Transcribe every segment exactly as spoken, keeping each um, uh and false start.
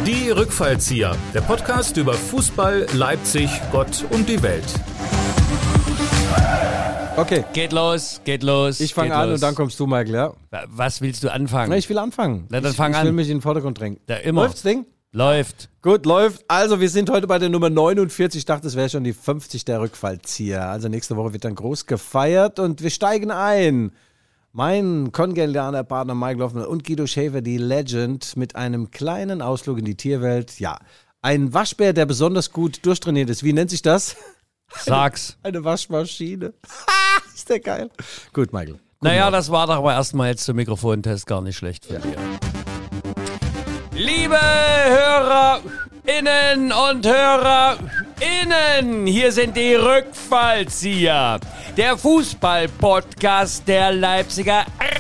Die Rückfallzieher, der Podcast über Fußball, Leipzig, Gott und die Welt. Okay. Geht los, geht los. Ich fange an los. und dann kommst du, Michael, ja? Was willst du anfangen? Na, ich will anfangen. Na, dann ich, fang ich an. will mich in den Vordergrund drängen. Ja, immer. Läuft's, Ding? Läuft. Gut, läuft. Also, wir sind heute bei der Nummer neunundvierzig. Ich dachte, es wäre schon die fünfzig der Rückfallzieher. Also, nächste Woche wird dann groß gefeiert und wir steigen ein. Mein kongenialer Partner Michael Hoffmann und Guido Schäfer, die Legend, mit einem kleinen Ausflug in die Tierwelt. Ja, ein Waschbär, der besonders gut durchtrainiert ist. Wie nennt sich das? Sag's. Eine Waschmaschine. Ist der geil. Gut, Michael. Guten Naja, Morgen. das war doch aber erstmal jetzt zum Mikrofontest gar nicht schlecht von dir. Liebe HörerInnen und HörerInnen, hier sind die Rückfallzieher. Der Fußball-Podcast der Leipziger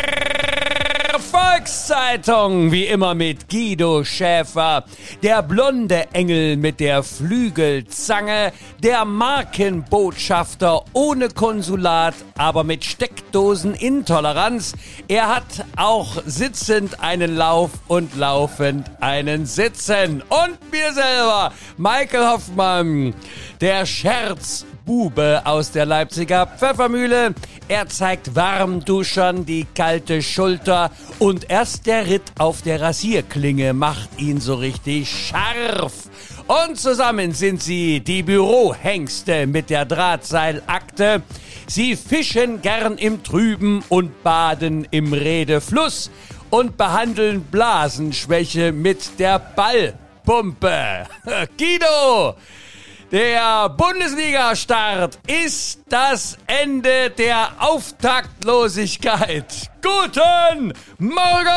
Volkszeitung, wie immer mit Guido Schäfer, der blonde Engel mit der Flügelzange, der Markenbotschafter ohne Konsulat, aber mit Steckdosenintoleranz. Er hat auch sitzend einen Lauf und laufend einen Sitzen. Und mir selber, Michael Hoffmann, der Scherzbube aus der Leipziger Pfeffermühle. Er zeigt Warmduschern die kalte Schulter und erst der Ritt auf der Rasierklinge macht ihn so richtig scharf. Und zusammen sind sie die Bürohengste mit der Drahtseilakte. Sie fischen gern im Trüben und baden im Redefluss und behandeln Blasenschwäche mit der Ballpumpe. Guido! Der Bundesliga-Start ist das Ende der Auftaktlosigkeit. Guten Morgen!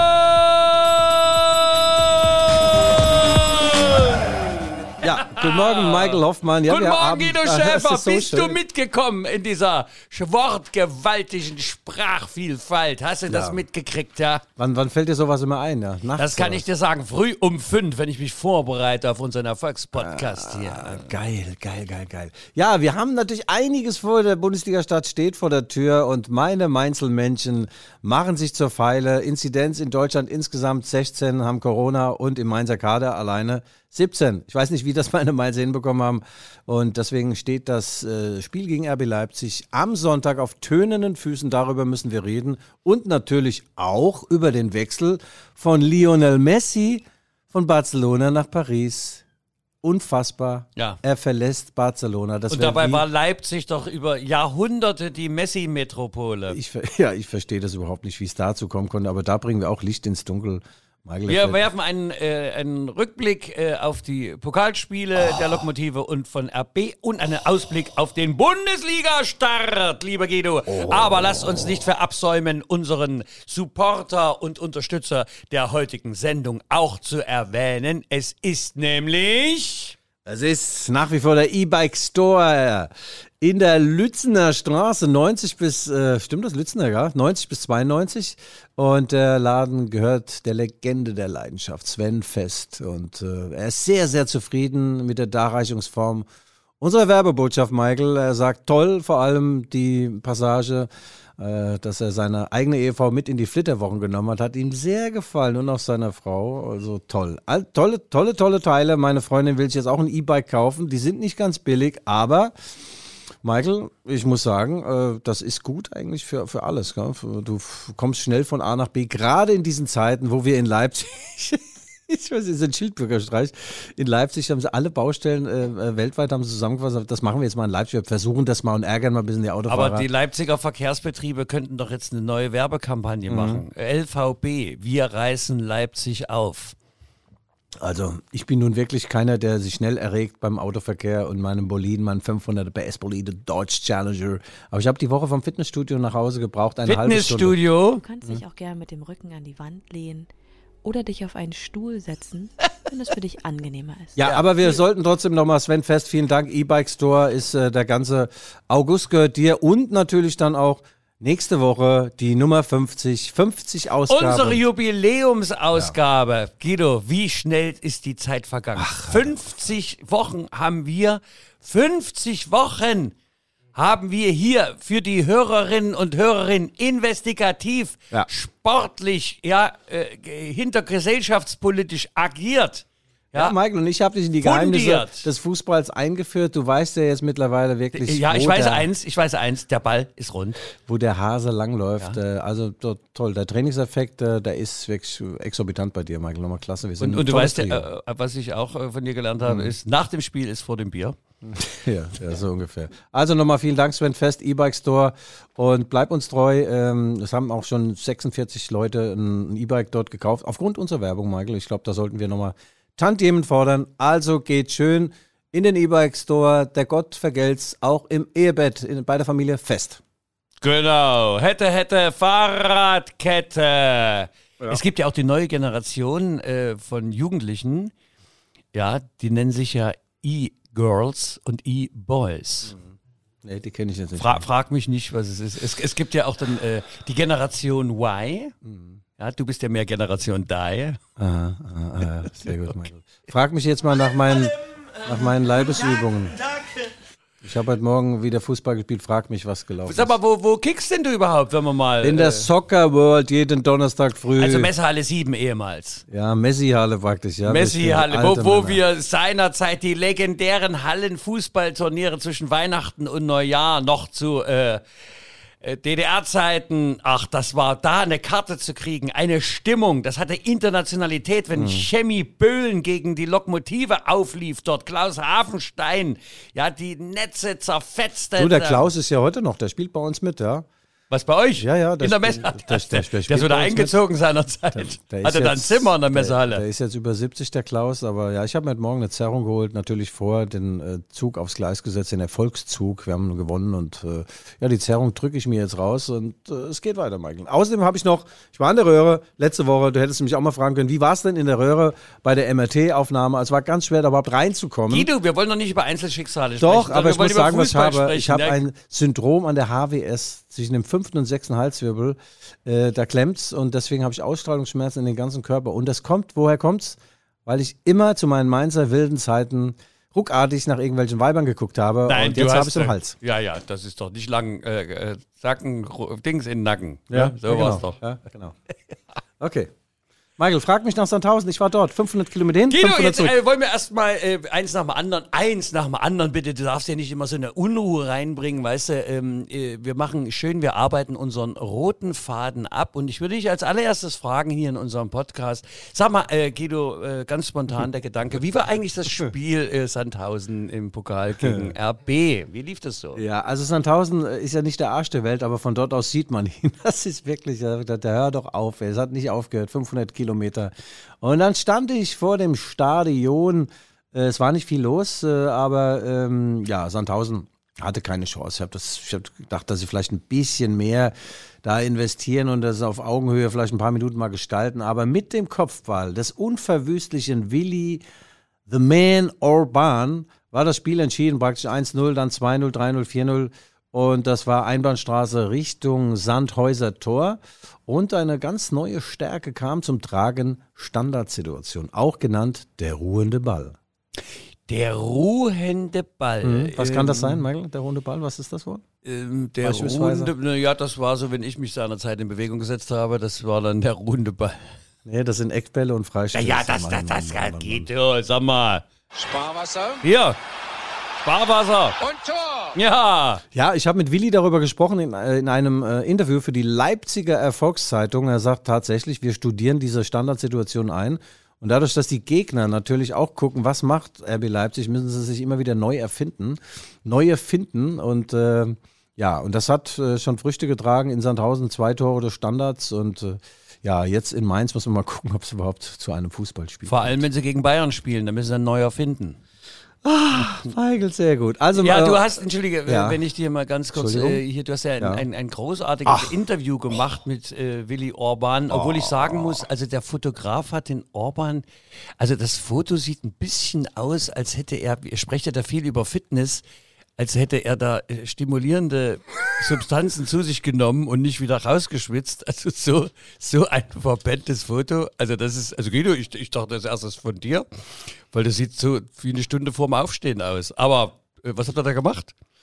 Ja, guten Morgen, Michael Hoffmann. Ja, Guten wir Morgen, haben, Guido ah, Schäfer. das ist so Bist schön. du mitgekommen in dieser wortgewaltigen Sprachvielfalt? Hast du das Ja. mitgekriegt, ja? Wann, wann fällt dir sowas immer ein? Ja? Nachts Das kann oder ich dir sagen. Früh um fünf, wenn ich mich vorbereite auf unseren Erfolgspodcast hier. was? Geil, geil, geil, geil. Ja, wir haben natürlich einiges vor. Der Bundesliga-Start steht vor der Tür und meine Mainzelmännchen machen sich zur Feile. Inzidenz in Deutschland insgesamt sechzehn haben Corona und im Mainzer Kader alleine siebzehn. Ich weiß nicht, wie das meine Mainzer hinbekommen haben. Und deswegen steht das äh, Spiel gegen R B Leipzig am Sonntag auf tönenden Füßen. Darüber müssen wir reden. Und natürlich auch über den Wechsel von Lionel Messi von Barcelona nach Paris. Unfassbar. Ja. Er verlässt Barcelona. Das Und wär dabei wie- war Leipzig doch über Jahrhunderte die Messi-Metropole. Ich, ver- ja, ich verstehe das überhaupt nicht, wie es dazu kommen konnte. Aber da bringen wir auch Licht ins Dunkel. Michael, Wir er- werfen einen, äh, einen Rückblick äh, auf die Pokalspiele der Lokomotive und von R B und einen Ausblick auf den Bundesliga-Start, lieber Guido. Aber lasst uns nicht verabsäumen, unseren Supporter und Unterstützer der heutigen Sendung auch zu erwähnen. Es ist nämlich... Es ist nach wie vor der E-Bike Store in der Lützener Straße, neunzig bis, äh, stimmt das, Lützener, ja? neunzig bis zweiundneunzig. Und der Laden gehört der Legende der Leidenschaft, Sven Fest. Und äh, er ist sehr, sehr zufrieden mit der Darreichungsform unserer Werbebotschaft, Michael. Er sagt toll, vor allem die Passage, äh, dass er seine eigene Ehefrau mit in die Flitterwochen genommen hat, hat ihm sehr gefallen und auch seiner Frau. Also toll. All, tolle, tolle, tolle Teile. Meine Freundin will sich jetzt auch ein E-Bike kaufen. Die sind nicht ganz billig, aber Michael, ich muss sagen, äh, das ist gut eigentlich für, für alles. Gell? Du f- kommst schnell von A nach B, gerade in diesen Zeiten, wo wir in Leipzig... Ich weiß, es ist ein Schildbürgerstreich. In Leipzig haben sie alle Baustellen äh, weltweit haben sie zusammengefasst. Das machen wir jetzt mal in Leipzig. Wir versuchen das mal und ärgern mal ein bisschen die Autofahrer. Aber die Leipziger Verkehrsbetriebe könnten doch jetzt eine neue Werbekampagne machen. L V B, wir reißen Leipzig auf. Also, ich bin nun wirklich keiner, der sich schnell erregt beim Autoverkehr und meinem Boliden, meinem fünfhundert P S Bolide Dodge Challenger. Aber ich habe die Woche vom Fitnessstudio nach Hause gebraucht, eine halbe Stunde. Fitnessstudio? Du kannst dich auch gerne mit dem Rücken an die Wand lehnen oder dich auf einen Stuhl setzen, wenn es für dich angenehmer ist. Ja, aber wir sollten trotzdem nochmal, Sven Fest, vielen Dank. E-Bike Store ist äh, der ganze August gehört dir und natürlich dann auch nächste Woche die Nummer fünfzig, fünfzig Ausgabe. Unsere Jubiläumsausgabe. Ja. Guido, wie schnell ist die Zeit vergangen? Ach, fünfzig Wochen haben wir. fünfzig Wochen haben wir hier für die Hörerinnen und Hörerinnen investigativ, ja. sportlich, ja, äh, hintergesellschaftspolitisch agiert. Ja, Michael, und ich habe dich in die Geheimnisse Fundiert. des Fußballs eingeführt. Du weißt ja jetzt mittlerweile wirklich, Ja, ich wo, weiß der, eins, ich weiß eins, der Ball ist rund. wo der Hase langläuft. Ja. Äh, also to- toll, der Trainingseffekt, äh, der ist wirklich exorbitant bei dir, Michael. Nochmal klasse. Wir sind Und, ein und du tolles weißt, Trio. ja, äh, was ich auch äh, von dir gelernt habe, ist, nach dem Spiel ist vor dem Bier. Ja, ja, so ungefähr. Also nochmal vielen Dank, Sven Fest, E-Bike Store, und bleib uns treu. Ähm, es haben auch schon sechsundvierzig Leute ein, ein E-Bike dort gekauft, aufgrund unserer Werbung, Michael. Ich glaube, da sollten wir nochmal Tantiemen fordern. Also geht schön in den E-Bike Store. Der Gott vergelt's auch im Ehebett in, bei der Familie Fest. Genau, hätte, hätte, Fahrradkette. Ja. Es gibt ja auch die neue Generation äh, von Jugendlichen, ja, die nennen sich ja E-Girls und E-Boys. Nee, die kenne ich jetzt nicht. Fra- frag mich nicht, was es ist. Es, es gibt ja auch dann äh, die Generation Y. Ja, du bist ja mehr Generation Die. Aha, aha, aha, sehr gut, Michael. Frag mich jetzt mal nach meinen, nach meinen Leibesübungen. Ich habe heute Morgen wieder Fußball gespielt, frag mich, was gelaufen Sag ist. mal, wo, wo kickst denn du überhaupt, wenn man mal... In der äh, Soccer World jeden Donnerstag früh. also Messehalle sieben ehemals. Ja, Messi-Halle praktisch, ja. Messi-Halle, Alte wo, wo Männer. wir seinerzeit die legendären Hallen-Fußballturniere zwischen Weihnachten und Neujahr noch zu äh, äh, D D R-Zeiten, ach, das war da eine Karte zu kriegen, eine Stimmung, das hatte Internationalität, wenn Mhm. Chemie Böhlen gegen die Lokomotive auflief, dort Klaus Hafenstein, ja, die Netze zerfetzte. Du, der Klaus ist ja heute noch, der spielt bei uns mit, ja. Was bei euch? Ja, ja, In der der spielt- Messehalle. der- Der, der- der, der ist spielt wieder bei uns eingezogen seinerzeit. Der Hatte ist dann jetzt- Zimmer in der Der, Messehalle. der ist jetzt über siebzig, der Klaus, aber ja, ich habe mir heute Morgen eine Zerrung geholt, natürlich vor den äh, Zug aufs Gleis gesetzt, den Erfolgszug. Wir haben gewonnen und äh, ja, die Zerrung drücke ich mir jetzt raus und äh, es geht weiter, Michael. Außerdem habe ich noch, ich war in der Röhre letzte Woche, du hättest mich auch mal fragen können, wie war es denn in der Röhre bei der M R T-Aufnahme? Also es war ganz schwer, da überhaupt reinzukommen. Guido, wir wollen doch nicht über Einzelschicksale Doch, sprechen. aber wir ich wollen muss über sagen, was ich Fußball habe. Ich sprechen, habe ne? ein Syndrom an der H W S zwischen dem fünften und sechsten Halswirbel. Äh, da klemmt's und deswegen habe ich Ausstrahlungsschmerzen in den ganzen Körper. Und das kommt, woher kommt's? Weil ich immer zu meinen Mainzer wilden Zeiten ruckartig nach irgendwelchen Weibern geguckt habe Nein, und du jetzt habe hast, ich es im äh, Hals. Ja, ja, das ist doch nicht lang, äh, äh, Sacken, Ru- Dings in den Nacken. Ja, so genau. war's doch. Ja, genau. Okay. Michael, frag mich nach Sandhausen. Ich war dort. fünfhund Kilometer hin, Guido, fünfhundert jetzt zurück. äh, wollen wir erstmal äh, eins nach dem anderen, eins nach dem anderen bitte. Du darfst ja nicht immer so eine Unruhe reinbringen, weißt du. Ähm, äh, wir machen schön, wir arbeiten unseren roten Faden ab. Und ich würde dich als allererstes fragen hier in unserem Podcast. Sag mal, äh, Guido, äh, ganz spontan der Gedanke, wie war eigentlich das Spiel äh, Sandhausen im Pokal gegen R B? Wie lief das so? Ja, also Sandhausen ist ja nicht der Arsch der Welt, aber von dort aus sieht man ihn. Das ist wirklich, der, der hört doch auf, ey. Es hat nicht aufgehört, fünfhundert Kilometer. Und dann stand ich vor dem Stadion, äh, es war nicht viel los, äh, aber ähm, ja, Sandhausen hatte keine Chance. Ich habe hab gedacht, dass sie vielleicht ein bisschen mehr da investieren und das auf Augenhöhe vielleicht ein paar Minuten mal gestalten, aber mit dem Kopfball des unverwüstlichen Willi The Man Orban war das Spiel entschieden, praktisch eins null, dann zwei null, drei null, vier null und das war Einbahnstraße Richtung Sandhäuser Tor und eine ganz neue Stärke kam zum Tragen, Standardsituation, auch genannt der ruhende Ball. Der ruhende Ball. Mhm. Was kann das Ähm, sein, Michael, der ruhende Ball, was ist das Wort? Ähm, der Beispielsweise? ruhende, na ja, das war so, wenn ich mich seinerzeit in Bewegung gesetzt habe, das war dann der ruhende Ball. Nee, das sind Eckbälle und Ja, Freistöße. ja, das, Mann, das, Mann, das Mann, Mann, Mann. geht, ja, sag mal. Sparwasser Hier, Sparwasser. und Tor. Ja, Ja, ich habe mit Willi darüber gesprochen in, äh, in einem äh, Interview für die Leipziger Erfolgszeitung. Er sagt tatsächlich, wir studieren diese Standardsituation ein. Und dadurch, dass die Gegner natürlich auch gucken, was macht R B Leipzig, müssen sie sich immer wieder neu erfinden, neu erfinden. Und äh, ja, und das hat äh, schon Früchte getragen in Sandhausen, zwei Tore des Standards. Und äh, ja, jetzt in Mainz muss man mal gucken, ob es überhaupt zu einem Fußballspiel vor allem, wenn sie gegen Bayern spielen, dann müssen sie einen neuer finden. Feigl, sehr gut. Also, Ja, äh, du hast, entschuldige, äh, ja. wenn ich dir mal ganz kurz, Entschuldigung. äh, hier, du hast ja ein, Ja. ein, ein großartiges Interview gemacht mit äh, Willi Orban, obwohl ich sagen muss, also der Fotograf hat den Orban, also das Foto sieht ein bisschen aus, als hätte er, er spricht ja da viel über Fitness, als hätte er da äh, stimulierende Substanzen zu sich genommen und nicht wieder rausgeschwitzt. Also so, so ein verbenntes Foto. Also das ist, also Guido, ich, ich dachte das erstes von dir, weil das sieht so wie eine Stunde vorm Aufstehen aus. Aber äh, was hat er da gemacht?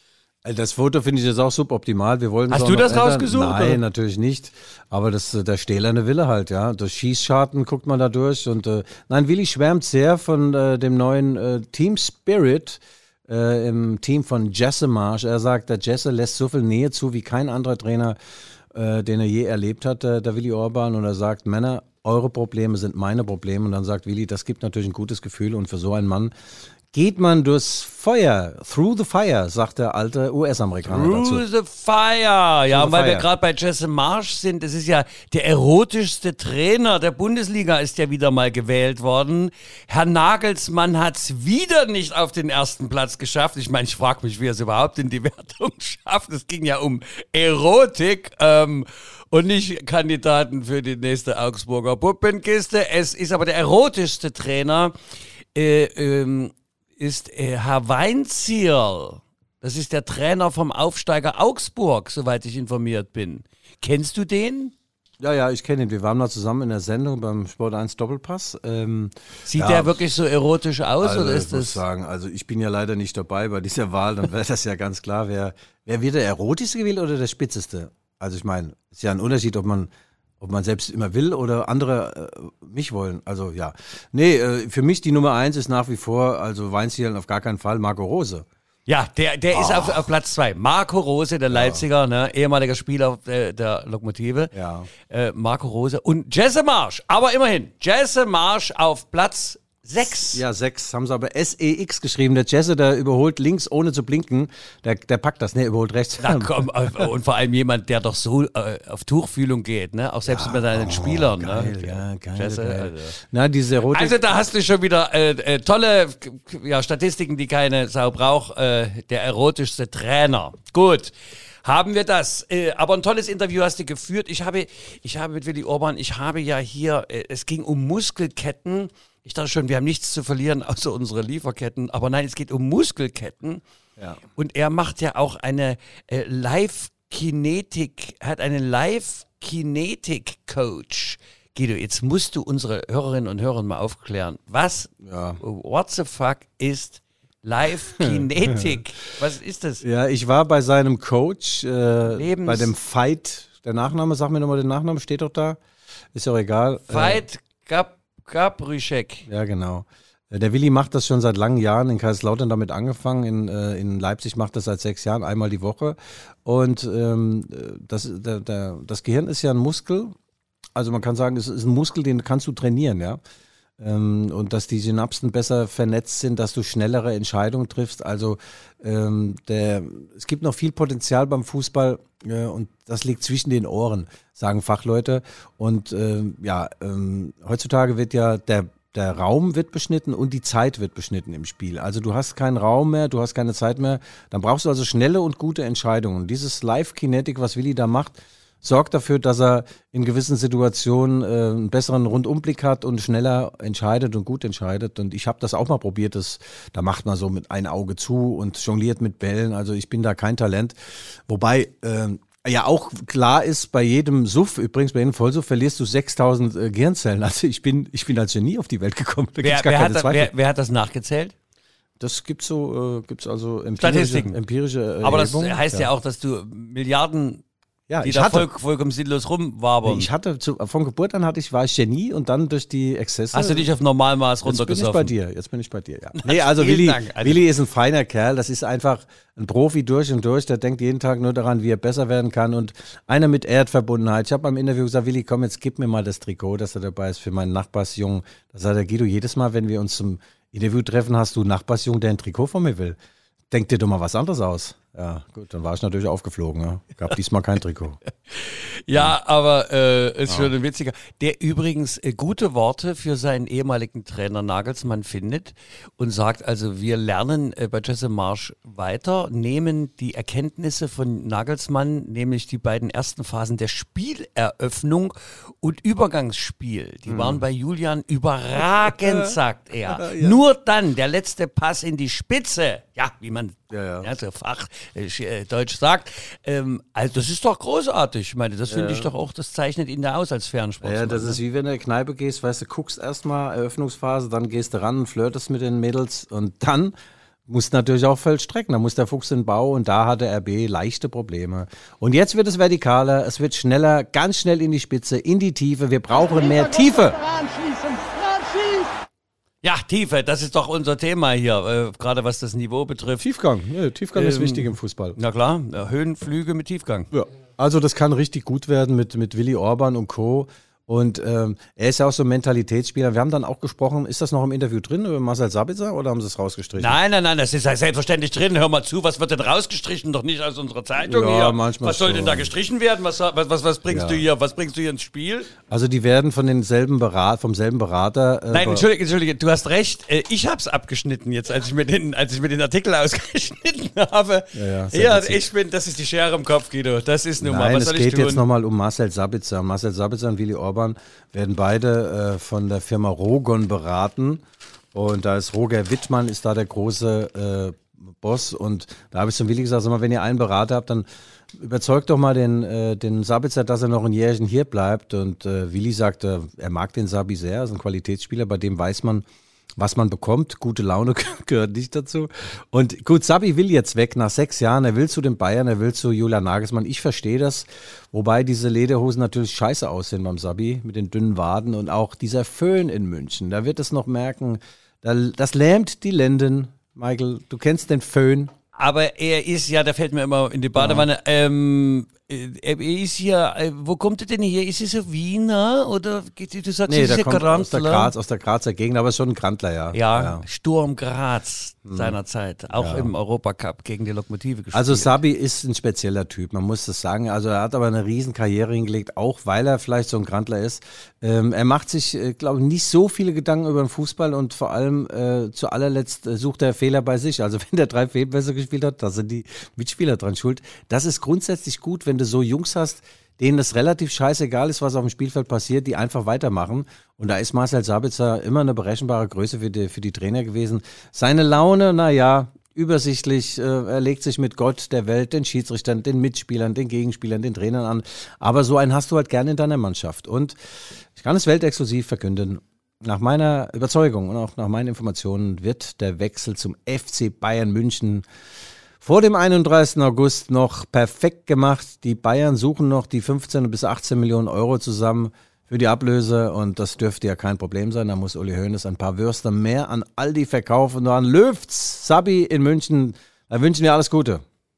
Das Foto finde ich jetzt auch suboptimal. Wir wollen es Hast auch du noch das ändern. rausgesucht, Nein, oder? natürlich nicht. Aber das, der stählerne Wille halt, ja. Durch Schießscharten guckt man da durch. Und äh, nein, Willi schwärmt sehr von äh, dem neuen äh, Team Spirit äh, im Team von Jesse Marsch. Er sagt, der Jesse lässt so viel Nähe zu wie kein anderer Trainer, äh, den er je erlebt hat, der, der Willi Orban. Und er sagt, Männer, eure Probleme sind meine Probleme. Und dann sagt Willi, das gibt natürlich ein gutes Gefühl. Und für so einen Mann geht man durchs Feuer, through the fire, sagt der alte U S-Amerikaner dazu. Through the fire. Ja, the weil fire. wir gerade bei Jesse Marsch sind, das ist ja der erotischste Trainer der Bundesliga, ist ja wieder mal gewählt worden. Herr Nagelsmann hat es wieder nicht auf den ersten Platz geschafft. Ich meine, ich frage mich, wie er es überhaupt in die Wertung schafft. Es ging ja um Erotik ähm, und nicht Kandidaten für die nächste Augsburger Puppenkiste. Es ist aber der erotischste Trainer, äh, ähm, ist äh, Herr Weinzierl. Das ist der Trainer vom Aufsteiger Augsburg, soweit ich informiert bin. Kennst du den? Ja, ja, ich kenne ihn. Wir waren mal zusammen in der Sendung beim Sport eins Doppelpass. Ähm, Sieht ja, der wirklich so erotisch aus also, oder ist ich muss das? sagen, also ich bin ja leider nicht dabei bei dieser Wahl, dann wäre das ja ganz klar, wer, wer wird der erotischste gewählt oder der spitzeste? Also ich meine, ist ja ein Unterschied, ob man Ob man selbst immer will oder andere äh, mich wollen. Also ja. Nee, äh, für mich die Nummer eins ist nach wie vor, also Weinzierl auf gar keinen Fall, Marco Rose. Ja, der, der ist auf, auf Platz zwei. Marco Rose, der Leipziger, ne, ehemaliger Spieler der, der Lokomotive. Ja. Äh, Marco Rose und Jesse Marsch. Aber immerhin, Jesse Marsch auf Platz sechs. Ja, sechs. Haben sie aber S E X geschrieben. Der Jesse, der überholt links, ohne zu blinken. Der, der packt das, ne, überholt rechts. Na komm, äh, und vor allem jemand, der doch so äh, auf Tuchfühlung geht, ne? Auch selbst mit seinen Spielern, geil, ne? ja, geil, Jesse, geil. also. Na, diese Erotik. Also da hast du schon wieder äh, äh, tolle ja, Statistiken, die keine Sau braucht. Äh, der erotischste Trainer. Gut, haben wir das. Äh, aber ein tolles Interview hast du geführt. Ich habe, ich habe mit Willi Orban, ich habe ja hier, äh, es ging um Muskelketten. Ich dachte schon, wir haben nichts zu verlieren außer unsere Lieferketten. Aber nein, es geht um Muskelketten. Ja. Und er macht ja auch eine äh, Live-Kinetik, hat einen Live-Kinetik-Coach. Guido, jetzt musst du unsere Hörerinnen und Hörer mal aufklären. Was, Ja. what the fuck ist Live-Kinetik? Was ist das? Ja, ich war bei seinem Coach, äh, Lebens- bei dem Fight, der Nachname, sag mir nochmal den Nachnamen, steht doch da. Ist ja auch egal. Veit Gab Gabrüschek. Äh, ja, genau. Äh, Der Willi macht das schon seit langen Jahren, in Kaiserslautern damit angefangen, in, äh, in Leipzig macht das seit sechs Jahren, einmal die Woche. Und ähm, das, der, der, das Gehirn ist ja ein Muskel, also man kann sagen, es ist ein Muskel, den kannst du trainieren, ja. Ähm, und dass die Synapsen besser vernetzt sind, dass du schnellere Entscheidungen triffst. Also ähm, der, es gibt noch viel Potenzial beim Fußball äh, und das liegt zwischen den Ohren, sagen Fachleute. Und ähm, ja, ähm, heutzutage wird ja der Der Raum wird beschnitten und die Zeit wird beschnitten im Spiel. Also du hast keinen Raum mehr, du hast keine Zeit mehr. Dann brauchst du also schnelle und gute Entscheidungen. Und dieses Live-Kinetik, was Willi da macht, sorgt dafür, dass er in gewissen Situationen äh, einen besseren Rundumblick hat und schneller entscheidet und gut entscheidet. Und ich habe das auch mal probiert. Das, da macht man so mit ein Auge zu und jongliert mit Bällen. Also ich bin da kein Talent. Wobei äh, ja auch klar ist, bei jedem Suff, übrigens bei jedem Vollsuff, verlierst du sechstausend äh, Gehirnzellen. Also ich bin, ich bin als Genie auf die Welt gekommen. Da Wer, gibt's gar wer, keine hat, da- Zweifel. wer, wer hat das nachgezählt? Das gibt's so, äh, gibt's also empirische, Statistiken. empirische äh, Aber das Erhebungen. heißt ja. auch, dass du Milliarden, ja, die ich da hatte, voll, vollkommen sinnlos rumwabern. ich hatte zu, von Geburt an hatte ich, war ich Genie und dann durch die Exzesse. Hast du dich auf Normalmaß Jetzt bin ich runtergesoffen? bei dir, jetzt bin ich bei dir, ja. Nee, also vielen Willi, Dank. Also- Willi ist ein feiner Kerl, das ist einfach ein Profi durch und durch, der denkt jeden Tag nur daran, wie er besser werden kann und einer mit Erdverbundenheit. Ich habe beim Interview gesagt, Willi, komm, jetzt gib mir mal das Trikot, dass er dabei ist für meinen Nachbarsjungen. Da sagt der Guido, jedes Mal, wenn wir uns zum Interview treffen, hast du einen Nachbarsjungen, der ein Trikot von mir will. Denk dir doch mal was anderes aus. Ja, gut, dann war ich natürlich aufgeflogen. Ja. Gab diesmal kein Trikot. Ja, aber äh, ist schon ein witziger. Der übrigens äh, gute Worte für seinen ehemaligen Trainer Nagelsmann findet und sagt also, wir lernen äh, bei Jesse Marsch weiter, nehmen die Erkenntnisse von Nagelsmann, nämlich die beiden ersten Phasen der Spieleröffnung und Übergangsspiel. Die waren bei Julian überragend, sagt er. Nur dann der letzte Pass in die Spitze, ja, wie man Ja, ja. so Fach äh, Deutsch sagt. Ähm, also das ist doch großartig. Ich meine, das finde ich doch auch, das zeichnet ihn da aus als Fernsportler. Ja, das ist wie wenn du in eine Kneipe gehst, weißt du, guckst erstmal Eröffnungsphase, dann gehst du ran und flirtest mit den Mädels und dann muss natürlich auch vollstrecken. Da muss der Fuchs in den Bau und da hatte R B leichte Probleme. Und jetzt wird es vertikaler, es wird schneller, ganz schnell in die Spitze, in die Tiefe. Wir brauchen mehr Tiefe. Ja, Tiefe, das ist doch unser Thema hier, äh, gerade was das Niveau betrifft. Tiefgang, ja, Tiefgang Ähm, ist wichtig im Fußball. Na klar, ja, Höhenflüge mit Tiefgang. Ja. Also das kann richtig gut werden mit, mit Willi Orban und Co. Und ähm, er ist ja auch so ein Mentalitätsspieler. Wir haben dann auch gesprochen, ist das noch im Interview drin über Marcel Sabitzer oder haben sie es rausgestrichen? Nein, nein, nein, das ist ja selbstverständlich drin. Hör mal zu, was wird denn rausgestrichen? Doch nicht aus unserer Zeitung Ja, hier. manchmal Was soll schon. denn da gestrichen werden? Was, was, was, was bringst Ja. du hier? Was bringst du hier ins Spiel? Also die werden von denselben Berat, vom selben Berater. Äh, Nein, be- entschuldige, entschuldige, du hast recht. Äh, Ich hab's abgeschnitten jetzt, als ich mir den, als ich mir den Artikel ausgeschnitten habe. Ja, ja, sehr ja witzig. ich bin, das ist die Schere im Kopf, Guido. Das ist nun mal, Nein, was es soll geht ich tun? jetzt nochmal um Marcel Sabitzer. Marcel Sabitzer und Willi Orban werden beide äh, von der Firma Rogon beraten. Und da ist Roger Wittmann, ist da der große äh, Boss. Und da habe ich zum Willi gesagt, sag mal, wenn ihr einen Berater habt, dann überzeugt doch mal den, äh, den Sabitzer, dass er noch ein Jährchen hier bleibt. Und äh, Willi sagte, er mag den Sabi sehr, ist ein Qualitätsspieler, bei dem weiß man, was man bekommt. Gute Laune gehört nicht dazu. Und gut, Sabi will jetzt weg nach sechs Jahren. Er will zu den Bayern, er will zu Julian Nagelsmann. Ich verstehe das. Wobei diese Lederhosen natürlich scheiße aussehen beim Sabi mit den dünnen Waden und auch dieser Föhn in München. Da wird es noch merken, da, das lähmt die Lenden. Michael, du kennst den Föhn. Aber er ist ja, der fällt mir immer in die Badewanne. Ähm, äh, er ist hier, äh, wo kommt er denn hier? Ist er so Wiener oder geht- du sagst, Nee, ist der er kommt aus der, Grandler? Graz, aus der Grazer Gegend, aber ist schon ein Grandler, ja. Ja, Sturm Graz seinerzeit, auch Ja. im Europacup gegen die Lokomotive gespielt. Also Sabi ist ein spezieller Typ, man muss das sagen. Also er hat aber eine riesen Karriere hingelegt, auch weil er vielleicht so ein Grandler ist. Ähm, er macht sich, äh, glaube ich, nicht so viele Gedanken über den Fußball und vor allem äh, zu allerletzt äh, sucht er Fehler bei sich. Also wenn der drei Fehlpässe gespielt hat, da sind die Mitspieler dran schuld. Das ist grundsätzlich gut, wenn du so Jungs hast, denen es relativ scheißegal ist, was auf dem Spielfeld passiert, die einfach weitermachen. Und da ist Marcel Sabitzer immer eine berechenbare Größe für die, für die Trainer gewesen. Seine Laune, naja, übersichtlich, äh, er legt sich mit Gott, der Welt, den Schiedsrichtern, den Mitspielern, den Gegenspielern, den Trainern an. Aber so einen hast du halt gerne in deiner Mannschaft. Und ich kann es weltexklusiv verkünden, nach meiner Überzeugung und auch nach meinen Informationen wird der Wechsel zum F C Bayern München vor dem einunddreißigsten August noch perfekt gemacht. Die Bayern suchen noch die fünfzehn bis achtzehn Millionen Euro zusammen für die Ablöse und das dürfte ja kein Problem sein. Da muss Uli Hoeneß ein paar Würste mehr an Aldi verkaufen und an Löws, Sabi in München. Da wünschen wir alles Gute.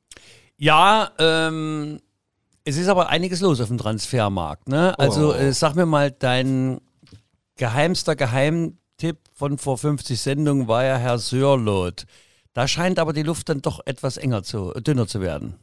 Ja, ähm, es ist aber einiges los auf dem Transfermarkt. Ne? Also Oh. äh, sag mir mal, dein geheimster Geheimtipp von vor fünfzig Sendungen war ja Herr Sörloth. Da scheint aber die Luft dann doch etwas enger zu, dünner zu werden.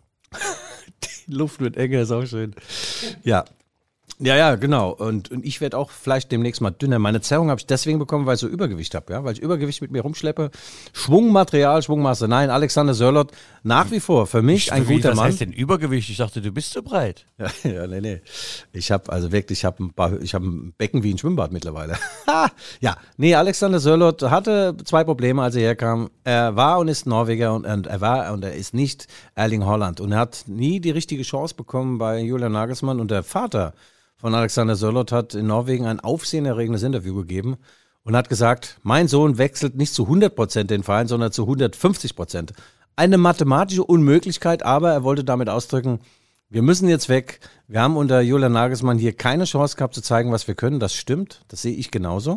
Die Luft wird enger, ist auch schön. Ja. Ja, ja, genau. Und, und ich werde auch vielleicht demnächst mal dünner. Meine Zerrung habe ich deswegen bekommen, weil ich so Übergewicht habe, ja, weil ich Übergewicht mit mir rumschleppe. Schwungmaterial, Schwungmasse. Nein, Alexander Sörloth, nach wie vor für mich ein Wie, guter was Mann. heißt denn Übergewicht? Ich dachte, du bist zu breit. Ja, ja, nee, nee. Ich habe also wirklich, ich habe ein, paar- ich hab ein Becken wie ein Schwimmbad mittlerweile. Ha! Ja, nee, Alexander Sörloth hatte zwei Probleme, als er herkam. Er war und ist Norweger und, und er war und er ist nicht Erling Haaland. Und er hat nie die richtige Chance bekommen bei Julian Nagelsmann. Und der Vater von Alexander Sörloth hat in Norwegen ein aufsehenerregendes Interview gegeben und hat gesagt, mein Sohn wechselt nicht zu hundert Prozent den Verein, sondern zu hundertfünfzig Prozent. Eine mathematische Unmöglichkeit, aber er wollte damit ausdrücken, wir müssen jetzt weg. Wir haben unter Julian Nagelsmann hier keine Chance gehabt zu zeigen, was wir können. Das stimmt, das sehe ich genauso.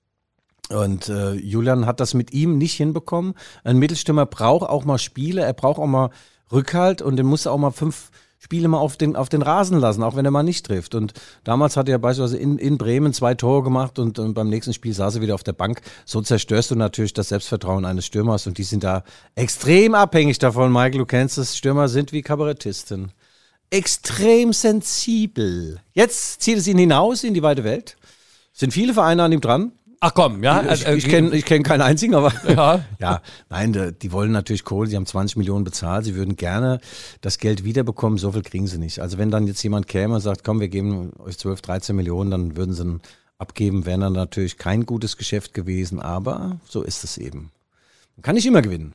Und äh, Julian hat das mit ihm nicht hinbekommen. Ein Mittelstürmer braucht auch mal Spiele, er braucht auch mal Rückhalt und den muss er auch mal fünf Spiele mal auf den, auf den Rasen lassen, auch wenn er mal nicht trifft. Und damals hat er beispielsweise in, in Bremen zwei Tore gemacht und, und beim nächsten Spiel saß er wieder auf der Bank. So zerstörst du natürlich das Selbstvertrauen eines Stürmers und die sind da extrem abhängig davon. Michael, du kennst es, Stürmer sind wie Kabarettisten. Extrem sensibel. Jetzt zieht es ihn hinaus in die weite Welt. Sind viele Vereine an ihm dran. Ach komm, ja. Ich, äh, ich kenne ich kenn keinen einzigen, aber Ja. ja, nein, die, die wollen natürlich Kohle, sie haben zwanzig Millionen bezahlt, sie würden gerne das Geld wiederbekommen, so viel kriegen sie nicht. Also wenn dann jetzt jemand käme und sagt, komm, wir geben euch zwölf, dreizehn Millionen, dann würden sie ihn abgeben, wäre dann natürlich kein gutes Geschäft gewesen, aber so ist es eben. Man kann nicht immer gewinnen.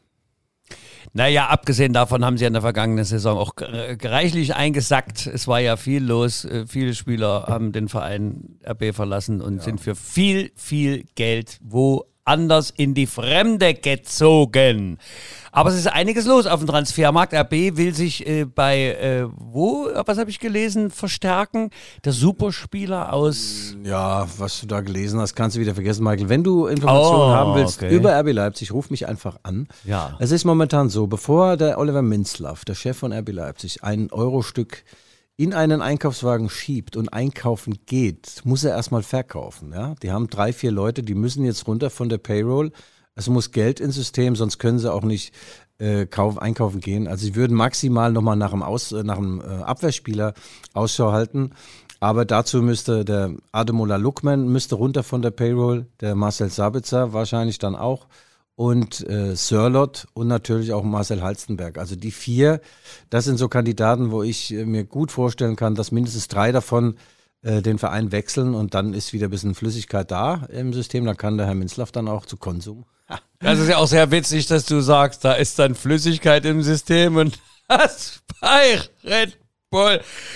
Naja, abgesehen davon haben sie in der vergangenen Saison auch reichlich eingesackt. Es war ja viel los. Viele Spieler haben den Verein R B verlassen und ja. sind für viel, viel Geld wo anders in die Fremde gezogen. Aber es ist einiges los auf dem Transfermarkt. R B will sich äh, bei, äh, wo, was habe ich gelesen, verstärken? Der Superspieler aus... Ja, was du da gelesen hast, kannst du wieder vergessen, Michael. Wenn du Informationen Oh, haben willst okay. über R B Leipzig, ruf mich einfach an. Ja. Es ist momentan so, bevor der Oliver Minzlaff, der Chef von R B Leipzig, ein Eurostück in einen Einkaufswagen schiebt und einkaufen geht, muss er erstmal verkaufen. Ja? Die haben drei, vier Leute, die müssen jetzt runter von der Payroll. Es muss Geld ins System, sonst können sie auch nicht äh, kauf, einkaufen gehen. Also sie würden maximal nochmal nach einem, Aus, nach einem äh, Abwehrspieler Ausschau halten. Aber dazu müsste der Ademola Lookman müsste runter von der Payroll, der Marcel Sabitzer wahrscheinlich dann auch und äh, Sörlot und natürlich auch Marcel Halstenberg. Also die vier, das sind so Kandidaten, wo ich äh, mir gut vorstellen kann, dass mindestens drei davon äh, den Verein wechseln und dann ist wieder ein bisschen Flüssigkeit da im System. Dann kann der Herr Minzlaff dann auch zu Konsum. Das ist ja auch sehr witzig, dass du sagst, da ist dann Flüssigkeit im System und das bei Red Bull.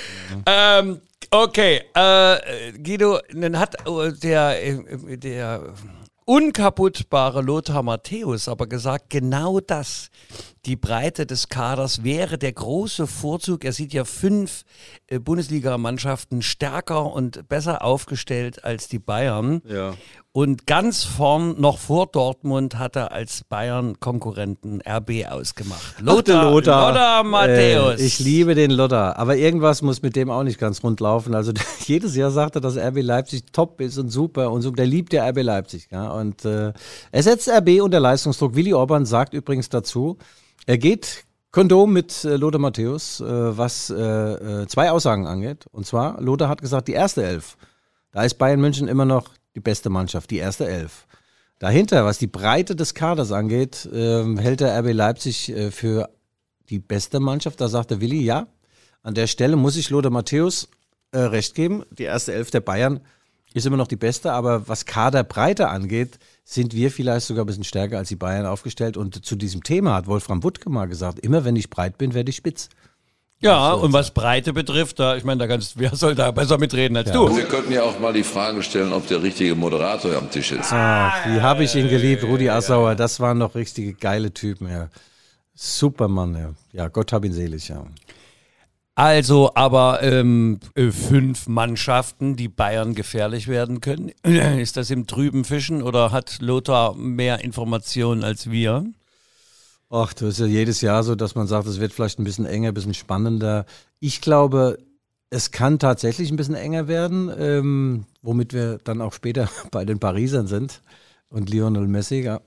Ja. Ähm, okay, äh, Guido, dann hat der, der unkaputtbare Lothar Matthäus aber gesagt, genau das, die Breite des Kaders wäre der große Vorzug. Er sieht ja fünf äh, Bundesligamannschaften stärker und besser aufgestellt als die Bayern. Ja. Und ganz vorn, noch vor Dortmund, hat er als Bayern-Konkurrenten R B ausgemacht. Lothar, Lothar, Lothar Matthäus. Äh, ich liebe den Lothar, aber irgendwas muss mit dem auch nicht ganz rund laufen. Also jedes Jahr sagt er, dass R B Leipzig top ist und super und so. Der liebt ja R B Leipzig. Ja? Und äh, er setzt R B unter Leistungsdruck. Willi Orban sagt übrigens dazu, er geht Kondom mit äh, Lothar Matthäus, äh, was äh, äh, zwei Aussagen angeht. Und zwar, Lothar hat gesagt, die erste Elf, da ist Bayern München immer noch die beste Mannschaft, die erste Elf. Dahinter, was die Breite des Kaders angeht, äh, hält der R B Leipzig äh, für die beste Mannschaft. Da sagt der Willi, ja, an der Stelle muss ich Lothar Matthäus äh, recht geben. Die erste Elf der Bayern ist immer noch die beste, aber was Kaderbreite angeht, sind wir vielleicht sogar ein bisschen stärker als die Bayern aufgestellt. Und zu diesem Thema hat Wolfram Wuttke mal gesagt, immer wenn ich breit bin, werde ich spitz. Ja, und was Breite betrifft, da, ich meine, da kannst, wer soll da besser mitreden als ja. du? Wir könnten ja auch mal die Frage stellen, ob der richtige Moderator am Tisch ist. Ach, wie habe ich ihn geliebt, Rudi Assauer. Das waren noch richtige geile Typen, ja. Supermann, ja. Ja, Gott hab ihn selig, ja. Also, aber ähm, fünf Mannschaften, die Bayern gefährlich werden können. Ist das im trüben Fischen oder hat Lothar mehr Informationen als wir? Ach, das ist ja jedes Jahr so, dass man sagt, es wird vielleicht ein bisschen enger, ein bisschen spannender. Ich glaube, es kann tatsächlich ein bisschen enger werden, ähm, womit wir dann auch später bei den Parisern sind. Und Lionel Messi, ja.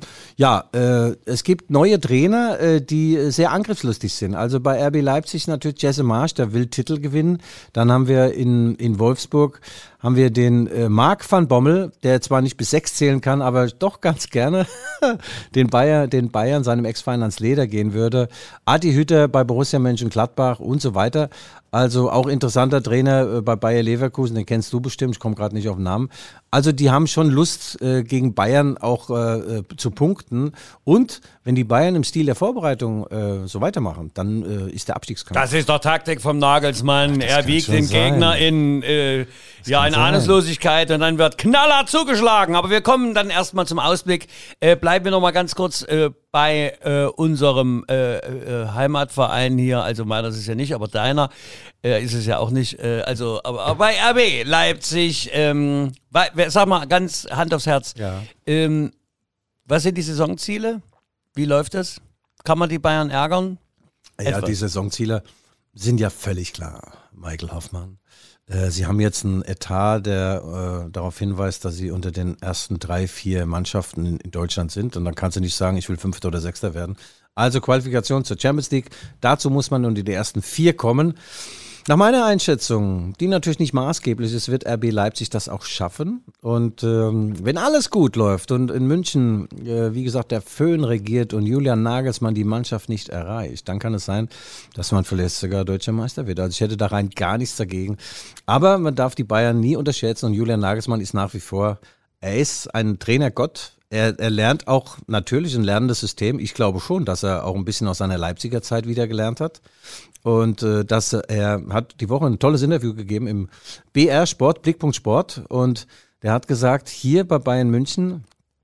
Ja, äh, es gibt neue Trainer, äh, die sehr angriffslustig sind. Also bei R B Leipzig natürlich Jesse Marsch, der will Titel gewinnen. Dann haben wir in, in Wolfsburg haben wir den äh, Marc van Bommel, der zwar nicht bis sechs zählen kann, aber doch ganz gerne den, Bayer, den Bayern, seinem Ex-Verein, ans Leder gehen würde. Adi Hütter bei Borussia Mönchengladbach und so weiter. Also auch interessanter Trainer äh, bei Bayer Leverkusen, den kennst du bestimmt, ich komme gerade nicht auf den Namen. Also die haben schon Lust, äh, gegen Bayern auch äh, zu punkten. Und wenn die Bayern im Stil der Vorbereitung äh, so weitermachen, dann äh, ist der Abstiegskampf. Das ist doch Taktik vom Nagelsmann. Ach, er wiegt den sein. Gegner in, äh, ja, in Ahnungslosigkeit und dann wird knallhart zugeschlagen. Aber wir kommen dann erstmal zum Ausblick. Äh, bleiben wir nochmal ganz kurz äh, bei äh, unserem äh, äh, Heimatverein hier. Also meiner ist es ja nicht, aber deiner äh, ist es ja auch nicht. Äh, also, aber, aber bei R B Leipzig, ähm, bei, sag mal ganz Hand aufs Herz. Ja. Ähm, was sind die Saisonziele? Wie läuft das? Kann man die Bayern ärgern? Ja, Etwas. die Saisonziele sind ja völlig klar, Michael Hoffmann. Äh, sie haben jetzt einen Etat, der äh, darauf hinweist, dass sie unter den ersten drei, vier Mannschaften in, in Deutschland sind. Und dann kannst du nicht sagen, ich will Fünfter oder Sechster werden. Also Qualifikation zur Champions League. Dazu muss man unter die ersten vier kommen. Nach meiner Einschätzung, die natürlich nicht maßgeblich ist, wird R B Leipzig das auch schaffen. Und ähm, wenn alles gut läuft und in München, äh, wie gesagt, der Föhn regiert und Julian Nagelsmann die Mannschaft nicht erreicht, dann kann es sein, dass man vielleicht sogar Deutscher Meister wird. Also ich hätte da rein gar nichts dagegen. Aber man darf die Bayern nie unterschätzen und Julian Nagelsmann ist nach wie vor, er ist ein Trainergott. Er, er lernt auch natürlich ein lernendes System. Ich glaube schon, dass er auch ein bisschen aus seiner Leipziger Zeit wieder gelernt hat. Und äh, dass er hat die Woche ein tolles Interview gegeben im B R Sport, Blickpunkt Sport. Und der hat gesagt, hier bei Bayern München,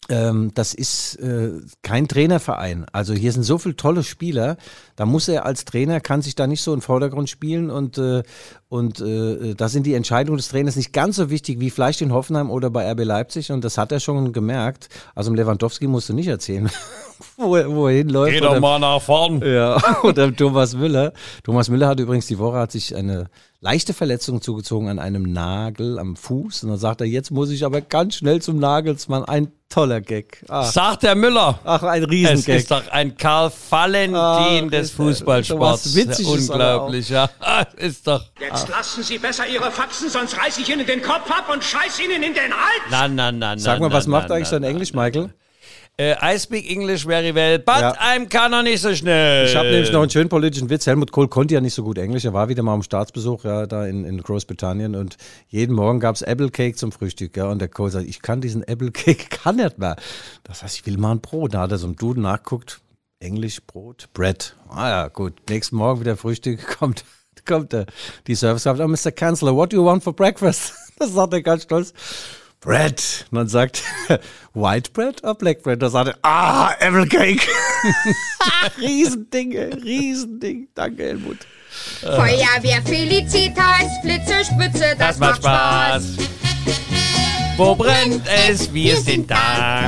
ähm, das ist äh, kein Trainerverein. Also hier sind so viele tolle Spieler, da muss er als Trainer, kann sich da nicht so im Vordergrund spielen und, äh, und äh, da sind die Entscheidungen des Trainers nicht ganz so wichtig wie vielleicht in Hoffenheim oder bei R B Leipzig und das hat er schon gemerkt. Also im Lewandowski musst du nicht erzählen, wo, er, wo er hinläuft. Geh doch mal nach vorn. Ja, oder Thomas Müller. Thomas Müller hat übrigens die Woche hat sich eine leichte Verletzung zugezogen an einem Nagel am Fuß. Und dann sagt er, jetzt muss ich aber ganz schnell zum Nagelsmann. Ein toller Gag. Ach, Sagt der Müller. ach ein Es Riesengag. ist doch ein Karl Valentin Ach, des ist- Fußballsports. so was Witziges Unglaublich, ja. Ist doch. Jetzt lassen Sie besser Ihre Faxen, sonst reiß ich Ihnen den Kopf ab und scheiß Ihnen in den Hals! Na, na, na, na. Sag mal, na, was na, macht eigentlich na, sein na, Englisch, na. Michael? Äh, I speak English very well, but Ja. I'm kann noch nicht so schnell. Ich habe nämlich noch einen schönen politischen Witz. Helmut Kohl konnte ja nicht so gut Englisch. Er war wieder mal am Staatsbesuch ja, da in, in Großbritannien und jeden Morgen gab es Apple Cake zum Frühstück. Ja, und der Kohl sagt, ich kann diesen Apple Cake, kann nicht mehr. Das heißt, ich will mal ein Brot. Da hat er so ein Duden nachguckt. Englisch, Brot, Bread. Ah ja, gut. Nächsten Morgen wieder Frühstück, kommt, kommt der, die Servicekraft. Oh, Mister Kanzler, what do you want for breakfast? Das sagt er ganz stolz. Bread. Und dann sagt er, White Bread oder Black Bread? Da sagt er, ah, Apple Cake. Riesending, ey, Riesending. Danke, Helmut. Feuerwehr Felicitas, Blitze, Spitze, das, Das macht Spaß. Wo brennt es? Wir sind da.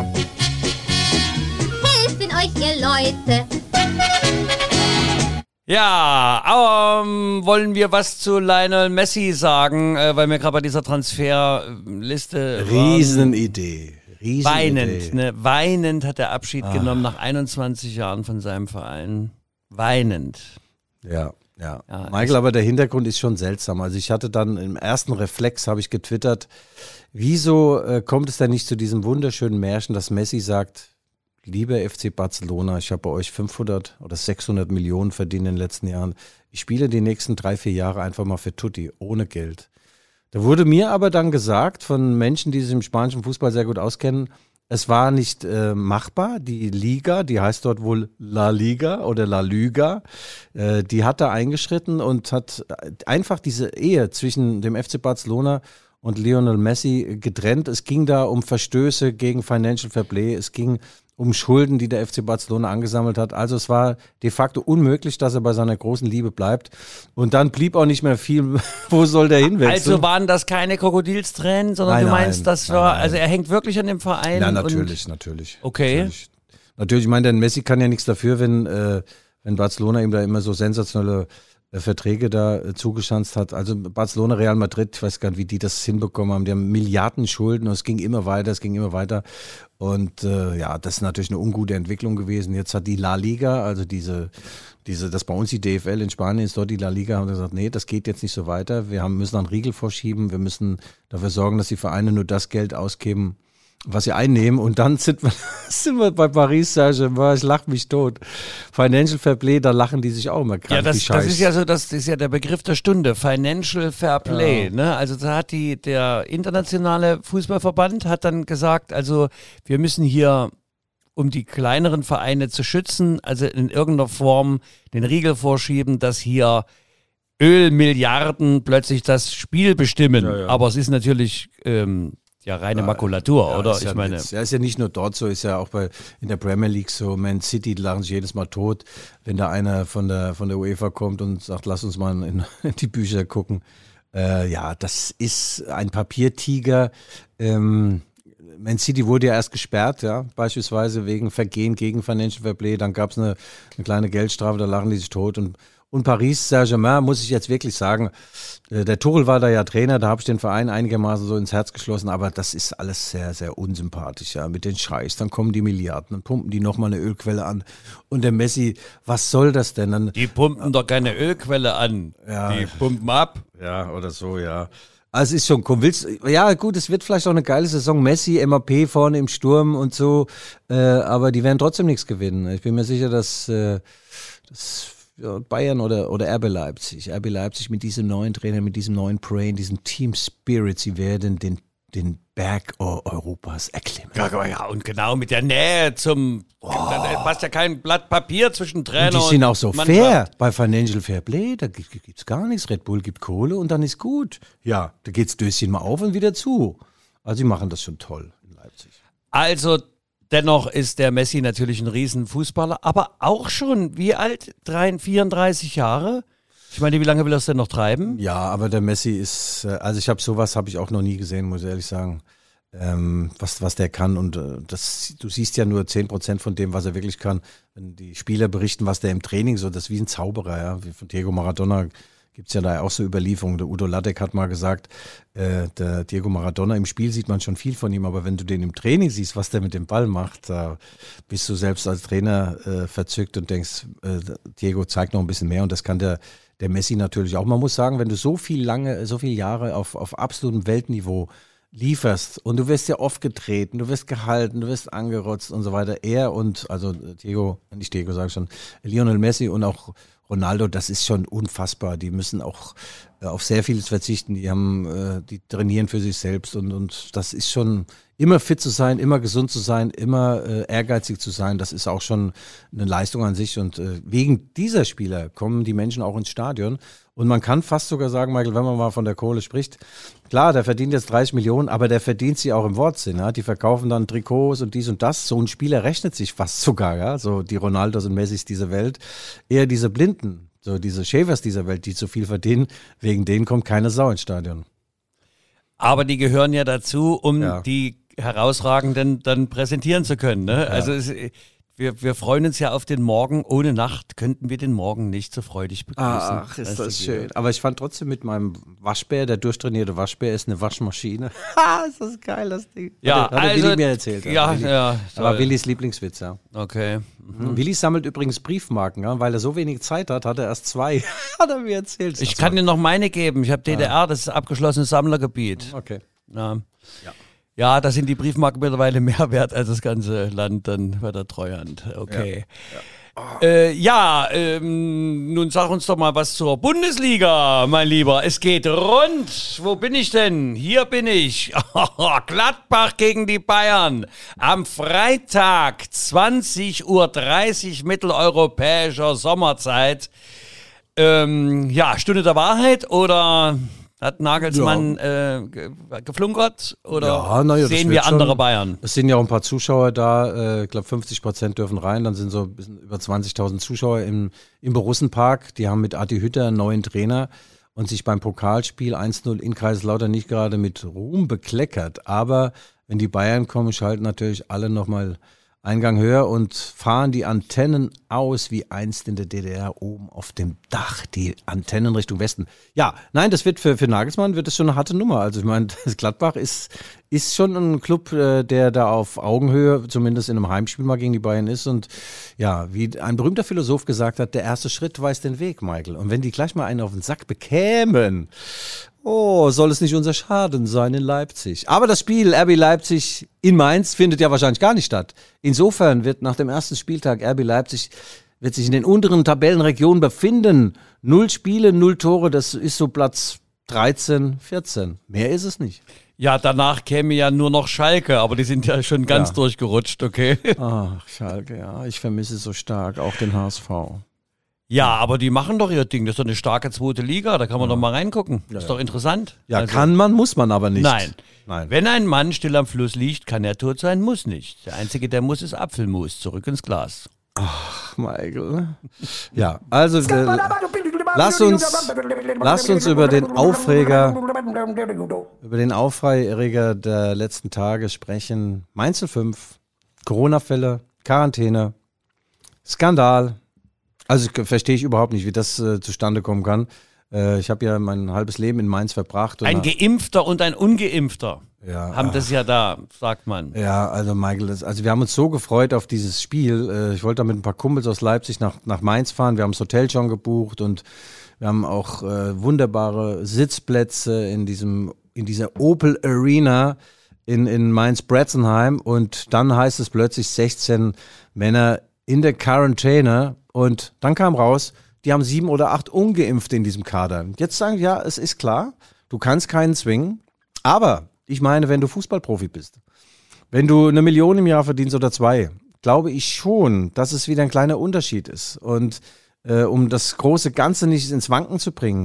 Helfen euch, ihr Leute. Ja, ähm, wollen wir was zu Lionel Messi sagen, äh, weil wir gerade bei dieser Transferliste waren. Riesenidee. Riesenidee. Weinend, ne? Weinend hat er Abschied Ah. genommen nach einundzwanzig Jahren von seinem Verein. Weinend. Ja, ja. Ja, Michael, aber der Hintergrund ist schon seltsam. Also ich hatte dann im ersten Reflex, habe ich getwittert, wieso äh, kommt es denn nicht zu diesem wunderschönen Märchen, dass Messi sagt, lieber F C Barcelona, ich habe bei euch fünfhundert oder sechshundert Millionen verdient in den letzten Jahren. Ich spiele die nächsten drei, vier Jahre einfach mal für Tutti, ohne Geld. Da wurde mir aber dann gesagt von Menschen, die sich im spanischen Fußball sehr gut auskennen, es war nicht äh, machbar. Die Liga, die heißt dort wohl La Liga oder La Liga, äh, die hat da eingeschritten und hat einfach diese Ehe zwischen dem F C Barcelona und Lionel Messi getrennt. Es ging da um Verstöße gegen Financial Fair Play. Es ging um Schulden, die der F C Barcelona angesammelt hat. Also es war de facto unmöglich, dass er bei seiner großen Liebe bleibt. Und dann blieb auch nicht mehr viel. Wo soll der hinwechseln? Also waren das keine Krokodilstränen, sondern Nein, du meinst, nein, das nein, war, nein. also er hängt wirklich an dem Verein. Ja, und- natürlich, natürlich. Okay. Natürlich, natürlich ich meine, der Messi kann ja nichts dafür, wenn, äh, wenn Barcelona ihm da immer so sensationelle äh, Verträge da äh, zugeschanzt hat. Also Barcelona, Real Madrid, ich weiß gar nicht, wie die das hinbekommen haben. Die haben Milliarden Schulden und es ging immer weiter, es ging immer weiter. Und äh, ja, das ist natürlich eine ungute Entwicklung gewesen. Jetzt hat die La Liga, also diese, diese, das bei uns die D F L in Spanien ist dort die La Liga, haben gesagt, nee, das geht jetzt nicht so weiter. Wir haben, müssen einen Riegel vorschieben, wir müssen dafür sorgen, dass die Vereine nur das Geld ausgeben, was sie einnehmen. Und dann sind wir, sind wir bei Paris Saint-Germain, ich lache mich tot. Financial Fair Play, da lachen die sich auch immer krank, Ja, das, die Scheiß. das ist ja so, das ist ja der Begriff der Stunde, Financial Fair Play. Ne? Also da hat die, der internationale Fußballverband hat dann gesagt, also wir müssen hier, um die kleineren Vereine zu schützen, also in irgendeiner Form den Riegel vorschieben, dass hier Ölmilliarden plötzlich das Spiel bestimmen. Ja, ja. Aber es ist natürlich ähm, ja reine Makulatur, Ja, oder? ist ja Ich meine, Witz. Ja, ist ja nicht nur dort so, ist ja auch bei in der Premier League so. Man City die lachen sich jedes Mal tot, wenn da einer von der von der UEFA kommt und sagt, lass uns mal in, in die Bücher gucken. Äh, ja, das ist ein Papiertiger. Ähm, Man City wurde ja erst gesperrt, ja, beispielsweise wegen Vergehen gegen Financial Fair Play. Dann gab es eine, eine kleine Geldstrafe, da lachen die sich tot. Und, und Paris Saint-Germain, muss ich jetzt wirklich sagen, äh, der Tuchel war da ja Trainer, da habe ich den Verein einigermaßen so ins Herz geschlossen, aber das ist alles sehr, sehr unsympathisch, ja, mit den Scheiß. Dann kommen die Milliarden, dann pumpen die nochmal eine Ölquelle an. Und der Messi, was soll das denn? Dann, die pumpen doch keine Ölquelle an. Ja. Die pumpen ab. ja, oder so, ja. Also es ist schon cool. Willst, ja gut, es wird vielleicht auch eine geile Saison. Messi, M A P vorne im Sturm und so, äh, aber die werden trotzdem nichts gewinnen. Ich bin mir sicher, dass, äh, dass ja, Bayern oder, oder R B Leipzig, R B Leipzig mit diesem neuen Trainer, mit diesem neuen Brain, diesem Team Spirit, sie werden den, den Berg Europas erklimmen. Ja, ja, und genau mit der Nähe zum. Da passt ja kein Blatt Papier zwischen Trainer Und und. die sind auch so Mannschaft. fair bei Financial Fair Play, da gibt es gar nichts. Red Bull gibt Kohle und dann ist gut. Ja, da geht's Döschen mal auf und wieder zu. Also sie machen das schon toll in Leipzig. Also Dennoch ist der Messi natürlich ein Riesenfußballer, aber auch schon, wie alt? vierunddreißig Jahre? Ich meine, wie lange will er es denn noch treiben? Ja, aber der Messi ist, also ich habe sowas habe ich auch noch nie gesehen, muss ich ehrlich sagen, ähm, was, was der kann. Und äh, das, du siehst ja nur zehn Prozent von dem, was er wirklich kann. Wenn die Spieler berichten, was der im Training so, das ist wie ein Zauberer, ja, wie von Diego Maradona. Gibt es ja da auch so Überlieferungen. Der Udo Lattek hat mal gesagt, äh, der Diego Maradona im Spiel sieht man schon viel von ihm, aber wenn du den im Training siehst, was der mit dem Ball macht, da bist du selbst als Trainer äh, verzückt und denkst, äh, Diego zeigt noch ein bisschen mehr und das kann der, der Messi natürlich auch. Man muss sagen, wenn du so viel lange, so viele Jahre auf, auf absolutem Weltniveau lieferst und du wirst ja oft getreten, du wirst gehalten, du wirst angerotzt und so weiter. Er und, also Diego, nicht Diego, sage ich schon, Lionel Messi und auch Ronaldo, das ist schon unfassbar. Die müssen auch äh, auf sehr vieles verzichten. Die haben, äh, die trainieren für sich selbst und, und das ist schon, immer fit zu sein, immer gesund zu sein, immer äh, ehrgeizig zu sein, das ist auch schon eine Leistung an sich und äh, wegen dieser Spieler kommen die Menschen auch ins Stadion und man kann fast sogar sagen, Michael, wenn man mal von der Kohle spricht, klar, der verdient jetzt dreißig Millionen, aber der verdient sie auch im Wortsinn, ja? Die verkaufen dann Trikots und dies und das, so ein Spieler rechnet sich fast sogar, ja, so die Ronaldos und Messis dieser Welt, eher diese Blinden, so diese Schäfers dieser Welt, die zu viel verdienen, wegen denen kommt keine Sau ins Stadion. Aber die gehören ja dazu, um Ja. die Herausragenden dann präsentieren zu können. Ne? Ja. Also es, wir, wir freuen uns ja auf den Morgen. Ohne Nacht könnten wir den Morgen nicht so freudig begrüßen. Ach, ist Weißt das du, schön. Aber ich fand trotzdem mit meinem Waschbär, der durchtrainierte Waschbär ist eine Waschmaschine. Ha, ist das geil, das Ding. Ja, hat, der- hat der also, Willi mir erzählt. Ja, Willi. ja. Aber toll. Willis Lieblingswitz, ja. Okay. Mhm. Willi sammelt übrigens Briefmarken, ja, weil er so wenig Zeit hat, hat er erst zwei. Hat er mir erzählt. Ich kann dir noch meine geben. Ich habe D D R, das ist abgeschlossenes Sammlergebiet. Okay. Ja. Ja, da sind die Briefmarken mittlerweile mehr wert als das ganze Land dann bei der Treuhand. Okay. Ja, äh, ja ähm, nun sag uns doch mal was zur Bundesliga, mein Lieber. Es geht rund. Wo bin ich denn? Hier bin ich. Gladbach gegen die Bayern. Am Freitag, zwanzig Uhr dreißig mitteleuropäischer Sommerzeit. Ähm, ja, Stunde der Wahrheit oder... Hat Nagelsmann äh, ge- geflunkert oder Ja, na ja, das sehen wird wir andere schon- Bayern? Es sind ja auch ein paar Zuschauer da. äh, Ich glaube, fünfzig Prozent dürfen rein. Dann sind so ein bisschen über zwanzigtausend Zuschauer im, im Borussenpark. Die haben mit Adi Hütter einen neuen Trainer und sich beim Pokalspiel eins null in Kaiserslautern nicht gerade mit Ruhm bekleckert. Aber wenn die Bayern kommen, schalten natürlich alle nochmal Eingang höher und fahren die Antennen aus, wie einst in der D D R oben auf dem Dach, die Antennen Richtung Westen. Ja, nein, das wird für, für Nagelsmann wird das schon eine harte Nummer. Also ich meine, das Gladbach ist, ist schon ein Club, äh, der da auf Augenhöhe, zumindest in einem Heimspiel mal gegen die Bayern ist. Und ja, wie ein berühmter Philosoph gesagt hat, der erste Schritt weist den Weg, Michael. Und wenn die gleich mal einen auf den Sack bekämen, oh, soll es nicht unser Schaden sein in Leipzig. Aber das Spiel R B Leipzig in Mainz findet ja wahrscheinlich gar nicht statt. Insofern wird nach dem ersten Spieltag R B Leipzig wird sich in den unteren Tabellenregionen befinden. Null Spiele, null Tore, das ist so Platz dreizehn, vierzehn. Mehr ist es nicht. Ja, danach käme ja nur noch Schalke, aber die sind ja schon ganz Ja. durchgerutscht, okay? Ach, Schalke, ja, ich vermisse so stark auch den H S V. Ja, aber die machen doch ihr Ding. Das ist doch eine starke zweite Liga, da kann man doch mal reingucken. Ist doch interessant. Ja, Also, kann man, muss man aber nicht. Nein. Nein. Wenn ein Mann still am Fluss liegt, kann er tot sein, muss nicht. Der Einzige, der muss, ist Apfelmus. Zurück ins Glas. Michael. Ja, also äh, lass uns, lass uns über den Aufreger, über den Aufreger der letzten Tage sprechen. Mainz null fünf, Corona-Fälle, Quarantäne, Skandal. Also ich- verstehe ich überhaupt nicht, wie das äh, zustande kommen kann. Äh, ich habe ja mein halbes Leben in Mainz verbracht. Und Ein Geimpfter und ein Ungeimpfter ja, haben ah. das ja da, sagt man. Ja, also Michael, das, also wir haben uns so gefreut auf dieses Spiel. Äh, Ich wollte da mit ein paar Kumpels aus Leipzig nach, nach Mainz fahren. Wir haben das Hotel schon gebucht und wir haben auch äh, wunderbare Sitzplätze in diesem in dieser Opel Arena in, in Mainz-Bretzenheim. Und dann heißt es plötzlich sechzehn Männer in der Quarantäne. Und dann kam raus, die haben sieben oder acht Ungeimpfte in diesem Kader. Jetzt sagen, ja, es ist klar, du kannst keinen zwingen. Aber ich meine, wenn du Fußballprofi bist, wenn du eine Million im Jahr verdienst oder zwei, glaube ich schon, dass es wieder ein kleiner Unterschied ist. Und äh, um das große Ganze nicht ins Wanken zu bringen,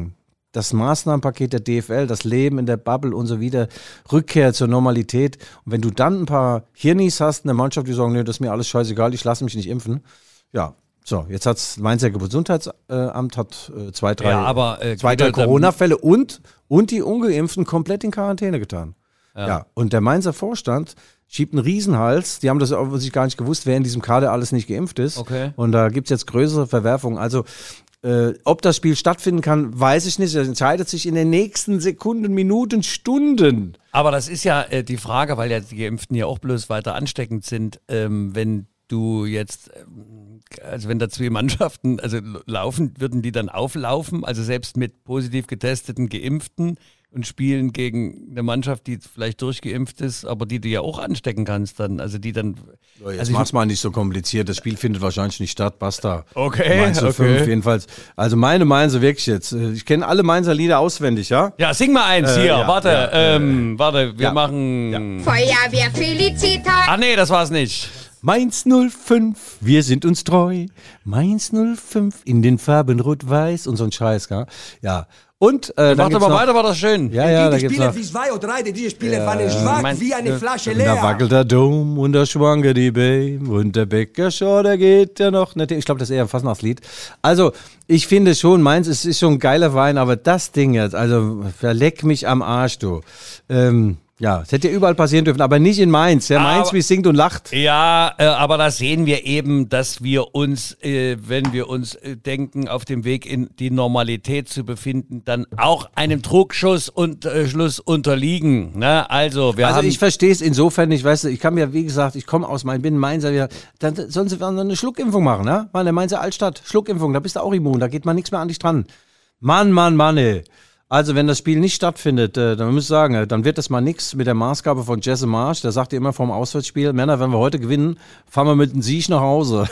das Maßnahmenpaket der D F L, das Leben in der Bubble und so wieder, Rückkehr zur Normalität. Und wenn du dann ein paar Hirnis hast in der Mannschaft, die sagen, nee, das ist mir alles scheißegal, ich lasse mich nicht impfen. Ja, so, jetzt hat das Mainzer Gesundheitsamt hat äh, zwei, drei, ja, aber, äh, zwei, drei Corona-Fälle und, und die Ungeimpften komplett in Quarantäne getan. Ja. ja, und der Mainzer Vorstand schiebt einen Riesenhals. Die haben das offensichtlich gar nicht gewusst, wer in diesem Kader alles nicht geimpft ist. Okay. Und da gibt es jetzt größere Verwerfungen. Also, äh, ob das Spiel stattfinden kann, weiß ich nicht. Das entscheidet sich in den nächsten Sekunden, Minuten, Stunden. Aber das ist ja äh, die Frage, weil ja die Geimpften ja auch bloß weiter ansteckend sind, ähm, wenn du jetzt, also wenn da zwei Mannschaften also laufen, würden die dann auflaufen, also selbst mit positiv getesteten Geimpften und spielen gegen eine Mannschaft, die vielleicht durchgeimpft ist, aber die du ja auch anstecken kannst dann, also die dann... So, jetzt also mach's mal nicht so kompliziert, das Spiel findet wahrscheinlich nicht statt, basta. Okay, Mainz okay. fünf jedenfalls. Also meine Mainzer wirklich jetzt, ich kenne alle Mainzer Lieder auswendig, ja? Ja, sing mal eins Äh, hier, ja, warte, ja, ähm, äh, warte, wir ja, machen... Feuerwehr Felicitas. Ah nee, das war's nicht. Mainz null fünf, wir sind uns treu. Mainz null fünf, in den Farben rot-weiß und so ein Scheiß, gell? Ja. Und, äh, Mach doch mal weiter, war das schön. Ja, ja, da die gibt's Spiele noch. wie zwei oder drei, die Spiele waren schwach mein- wie eine Flasche Da leer. wackelt der Dom und der Schwange die Beim und der Bäcker schon, der geht ja noch nicht. Ich glaube, das ist eher ein Fastnachtslied. Also, ich finde schon, Mainz ist, ist schon ein geiler Wein, aber das Ding jetzt, also, verleck mich am Arsch, du. Ähm, ja, es hätte ja überall passieren dürfen, aber nicht in Mainz. Ja, Mainz, Aber- wie singt und lacht. Ja, äh, aber da sehen wir eben, dass wir uns, äh, wenn wir uns äh, denken, auf dem Weg in die Normalität zu befinden, dann auch einem Druckschuss und äh, Schluss unterliegen. Ne? Also, wir Also haben... ich verstehe es insofern nicht, weißt du, ich kann mir, wie gesagt, ich komme aus Mainz, bin Mainzer, wieder, dann sollen sie dann eine Schluckimpfung machen, ne? Mal in der Mainzer Altstadt, Schluckimpfung, da bist du auch immun, da geht man nichts mehr an dich dran. Mann, Mann, Mann, ey. Also wenn das Spiel nicht stattfindet, äh, dann muss ich sagen, äh, dann wird das mal nix mit der Maßgabe von Jesse Marsch, der sagt ja immer vom Auswärtsspiel, Männer, wenn wir heute gewinnen, fahren wir mit einem Sieg nach Hause.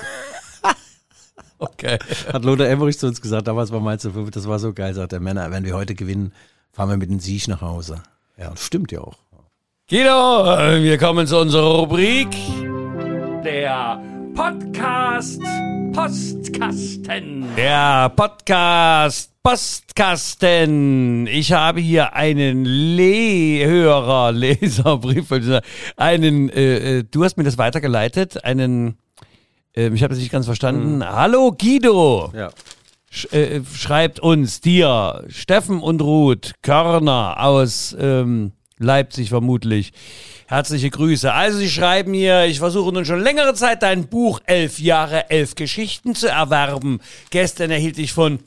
Okay. Hat Lothar Emmerich zu uns gesagt, damals war Mainz fünf, das war so geil, sagt der Männer, wenn wir heute gewinnen, fahren wir mit einem Sieg nach Hause. Ja, das stimmt ja auch. Guido, äh, wir kommen zu unserer Rubrik. Der Podcast Postkasten. Der Podcast Postkasten. Ich habe hier einen Le-Hörer, Leserbrief, wollte ich sagen. einen, äh, äh, du hast mir das weitergeleitet, einen, äh, ich habe das nicht ganz verstanden. Hallo Guido. Ja. Sch äh, schreibt uns, dir, Steffen und Ruth Körner aus ähm, Leipzig vermutlich. Herzliche Grüße. Also sie schreiben hier, ich versuche nun schon längere Zeit dein Buch Elf Jahre, Elf Geschichten zu erwerben. Gestern erhielt ich von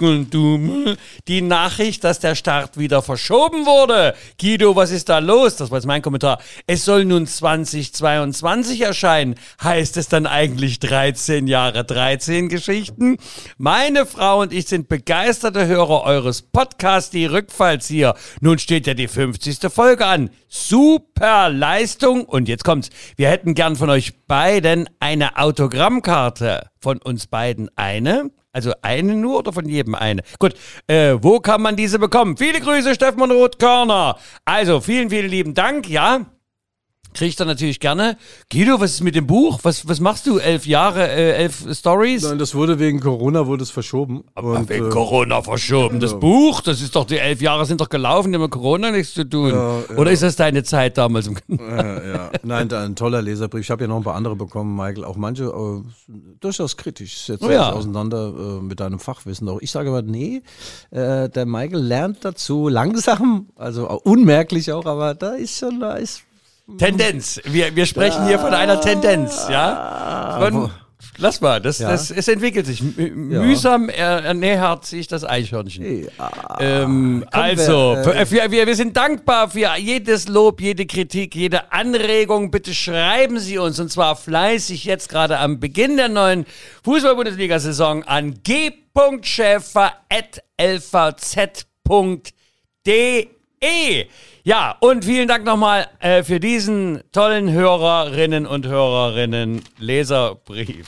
die Nachricht, dass der Start wieder verschoben wurde. Guido, was ist da los? Das war jetzt mein Kommentar. Es soll nun zwanzig zweiundzwanzig erscheinen. Heißt es dann eigentlich dreizehn Jahre, dreizehn Geschichten? Meine Frau und ich sind begeisterte Hörer eures Podcasts, die Rückfalls hier. Nun steht ja die fünfzigste Folge an. Super Leistung. Und jetzt kommt's. Wir hätten gern von euch beiden eine Autogrammkarte. Von uns beiden eine? Also eine nur oder von jedem eine? Gut, äh, wo kann man diese bekommen? Viele Grüße, Steffen und Ruth Körner. Also, vielen, vielen lieben Dank, ja. Kriegt er natürlich gerne. Guido, was ist mit dem Buch? Was, was machst du? Elf Jahre, äh, elf Stories? Nein, das wurde wegen Corona, wurde es verschoben. Aber Und, wegen äh, Corona verschoben. Das Buch, das ist doch, die elf Jahre sind doch gelaufen, die haben mit Corona nichts zu tun. Ja, ja. Oder ist das deine Zeit damals? Im Ja, ja. Nein, da ein toller Leserbrief. Ich habe ja noch ein paar andere bekommen, Michael. Auch manche äh, durchaus kritisch. Setzt Oh sich ja. auseinander äh, mit deinem Fachwissen. Auch ich sage aber, nee, äh, der Michael lernt dazu langsam, also auch unmerklich auch, aber da ist schon, da ist. Tendenz. Wir, wir sprechen hier von einer Tendenz, ja? Von, lass mal, das, Ja. das, es entwickelt sich. M mühsam er, ernährt sich das Eichhörnchen. Ja. Ähm, Komm, also, wer, äh, für, wir, wir sind dankbar für jedes Lob, jede Kritik, jede Anregung. Bitte schreiben Sie uns, und zwar fleißig jetzt gerade am Beginn der neuen Fußball-Bundesliga-Saison an g punkt schäfer at l v z punkt d e. Ja, und vielen Dank nochmal äh, für diesen tollen Hörerinnen und Hörerinnen Leserbrief.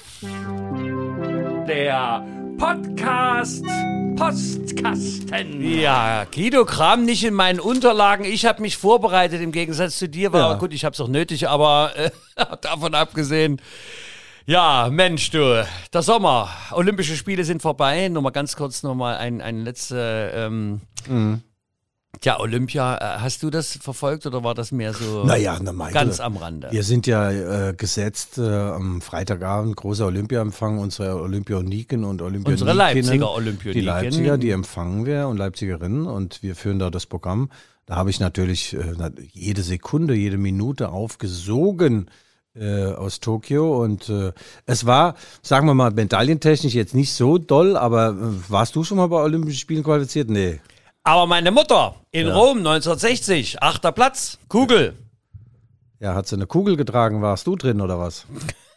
Der Podcast Postkasten. Ja, Guido, kram nicht in meinen Unterlagen. Ich habe mich vorbereitet, im Gegensatz zu dir. War Ja. gut, ich habe es auch nötig, aber äh, davon abgesehen. Ja, Mensch, du, der Sommer, Olympische Spiele sind vorbei. Nur mal ganz kurz nochmal ein, ein letzte, ähm, mhm. Tja, Olympia, hast du das verfolgt oder war das mehr so naja, na Michael, ganz am Rande? Wir sind ja äh, gesetzt äh, am Freitagabend, großer Olympiaempfang, unsere Olympioniken und Olympionikinnen. Unsere Leipziger Olympioniken. Die Leipziger, die empfangen wir und Leipzigerinnen und wir führen da das Programm. Da habe ich natürlich äh, jede Sekunde, jede Minute aufgesogen äh, aus Tokio und äh, es war, sagen wir mal, medaillentechnisch jetzt nicht so doll, aber äh, warst du schon mal bei Olympischen Spielen qualifiziert? Nee. Aber meine Mutter in ja. Rom neunzehnhundertsechzig, achter Platz, Kugel. Ja, hat sie eine Kugel getragen, warst du drin oder was?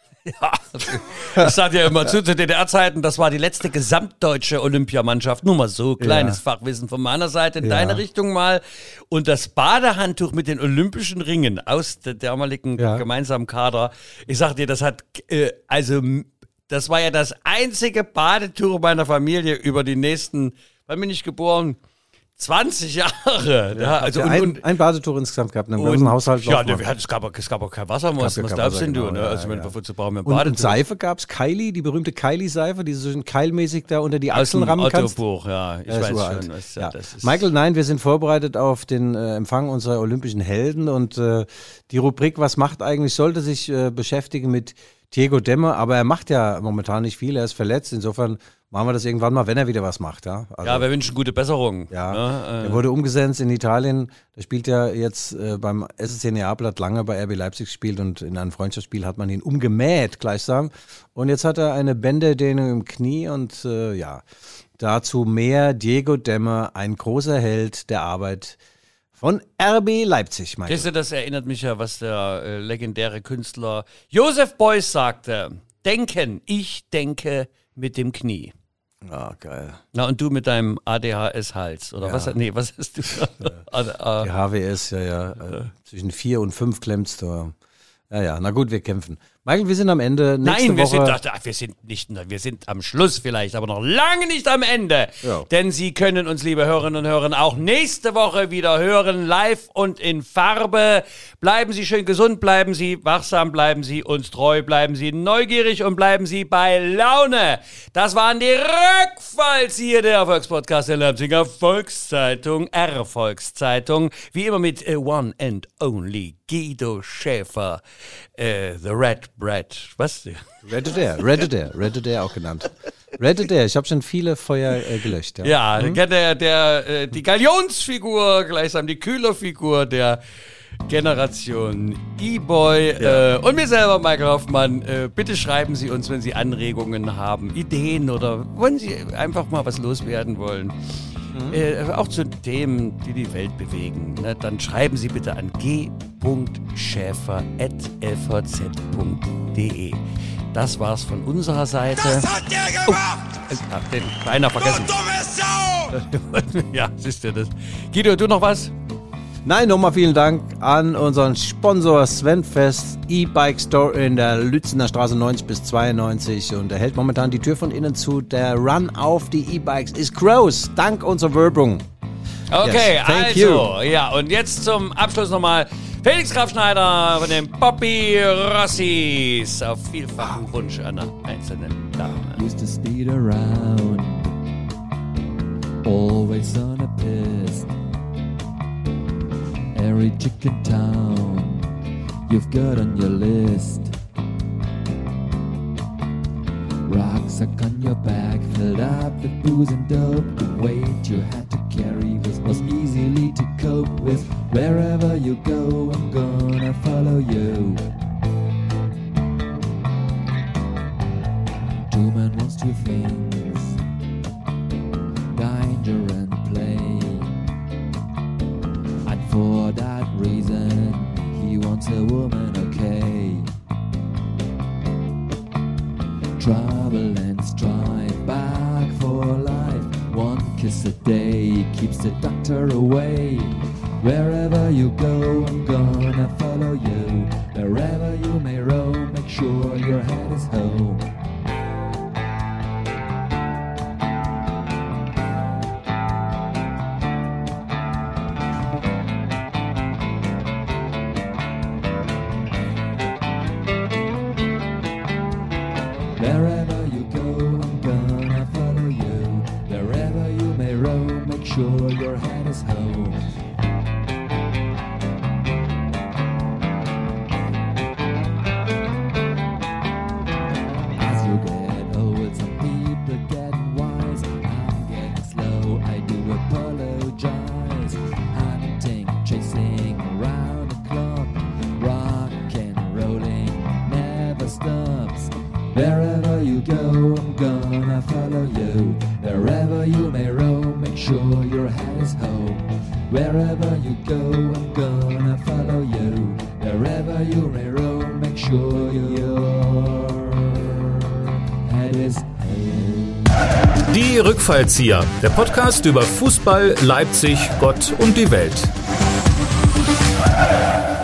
Ja, ich sage ja immer zu, zu D D R-Zeiten, das war die letzte gesamtdeutsche Olympiamannschaft. Nur mal so, kleines ja. Fachwissen von meiner Seite in ja. deine Richtung mal. Und das Badehandtuch mit den olympischen Ringen aus der damaligen ja. gemeinsamen Kader, ich sag dir, das hat, äh, also, das war ja das einzige Badetuch meiner Familie über die nächsten, wann bin ich geboren? zwanzig Jahre. Ja, ja, also und, ein, und, ein Badetuch insgesamt gehabt, einen großen Haushalt. Ja, ne, es, gab, es gab auch kein Wasser, was, was glaubst denn du? Ne? Ja, also, ja. Wozu brauchen wir ein Badetuch? Und, und Seife gab es, Kylie, die berühmte Kylie-Seife, die du so keilmäßig da unter die Achseln rammen kannst. Autobuch, ja, ich ja, weiß uralt. schon. Was, ja. das ist Michael, nein, wir sind vorbereitet auf den äh, Empfang unserer olympischen Helden und äh, die Rubrik Was macht eigentlich, sollte sich äh, beschäftigen mit Diego Demme, aber er macht ja momentan nicht viel, er ist verletzt, insofern machen wir das irgendwann mal, wenn er wieder was macht. Ja, also, ja wir wünschen gute Besserung. Ja, ne? Er wurde umgesetzt in Italien, da spielt er jetzt äh, beim S S C Neapel, hat lange bei R B Leipzig gespielt und in einem Freundschaftsspiel hat man ihn umgemäht gleichsam und jetzt hat er eine Bänderdehnung im Knie und äh, ja, dazu mehr Diego Demme, ein großer Held der Arbeit von R B Leipzig, Michael. Weißt du, das erinnert mich ja, was der äh, legendäre Künstler Joseph Beuys sagte. Denken, ich denke mit dem Knie. Ah, geil. Na, und du mit deinem A D H S-Hals, oder ja. was? Nee, was hast du? Ja. Die H W S, ja, ja. ja. Zwischen vier und fünf klemmst du. Ja, ja, na gut, wir kämpfen. Michael, wir sind am Ende. Nächste Nein, wir Woche. sind, ach, wir sind nicht, wir sind am Schluss vielleicht, aber noch lange nicht am Ende. Ja. Denn Sie können uns, liebe Hörerinnen und Hörer, auch nächste Woche wieder hören, live und in Farbe. Bleiben Sie schön gesund, bleiben Sie wachsam, bleiben Sie uns treu, bleiben Sie neugierig und bleiben Sie bei Laune. Das waren die Rückfalls hier, der Erfolgspodcast der Leipziger Volkszeitung, Erfolgszeitung. Wie immer mit uh, One and Only Guido Schäfer, uh, The Red Bread. Was? Red Adair, Red Adair, Red Adair auch genannt. Red Adair, ich habe schon viele Feuer äh, gelöscht. Ja, ja hm? der, der, äh, die Galionsfigur, gleichsam die Kühlerfigur der Generation E-Boy ja. äh, und mir selber, Michael Hoffmann. Äh, bitte schreiben Sie uns, wenn Sie Anregungen haben, Ideen oder wenn Sie einfach mal was loswerden wollen. Mhm. Äh, auch zu Themen, die die Welt bewegen. Ne? Dann schreiben Sie bitte an g punkt schäfer at l v z punkt d e. Das war's von unserer Seite. Das hat der gemacht! Oh, hab den Kleiner vergessen. Du dumme Sau! Ja, siehst du das. Guido, du noch was? Nein, nochmal vielen Dank an unseren Sponsor Svenfest E-Bike Store in der Lützener Straße neunzig bis zweiundneunzig und er hält momentan die Tür von innen zu. Der Run auf die E-Bikes ist groß, dank unserer Werbung. Okay, yes, thank also, you. ja, und jetzt zum Abschluss nochmal Felix Graf Schneider von den Poppy Rossis auf vielfachen Wunsch einer einzelnen Dame. Used to speed around, always on a piss. Every chicken town you've got on your list. Rucksack on your back, filled up with booze and dope. The weight you had to carry was, was easily to cope with. Wherever you go, I'm gonna follow you. Two men wants two things, danger and play. And for that reason, he wants a woman, okay. Trouble and strife, back for life. One kiss a day keeps the doctor away. Wherever you go, I'm gonna follow you. Wherever you may roam, make sure your head is home. Wherever you go, I'm gonna follow you. Wherever you may roam, make sure your head is home. As you get old, some people get wise. I'm getting slow, I do apologize. Hunting, chasing around the clock. Rock and rolling never stops. Wherever you go, I'm gonna follow you. Wherever you may roam, make sure your head is home. Wherever you go, I'm gonna follow you. Wherever you may roam, make sure your head is home. Die Rückfallzieher, der Podcast über Fußball, Leipzig, Gott und die Welt.